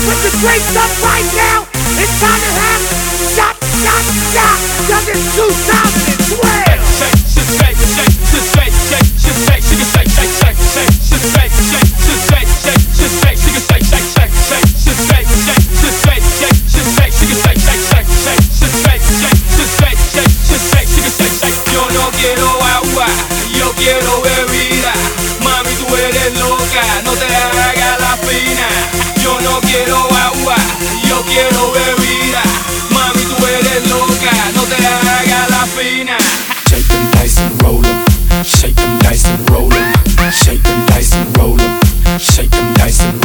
put the drinks up right now. It's time to have shot, shot, shot. Cause it's 2012. Yo no quiero agua, yo quiero bebida. Mami, tú eres loca, no te hagas la fina. Yo no quiero agua, yo quiero bebida. Mami, tú eres loca, no te hagas la fina. Shake them dice and roll 'em. Shake them dice and roll 'em. Shake them dice and roll 'em. Shake them dice and roll 'em.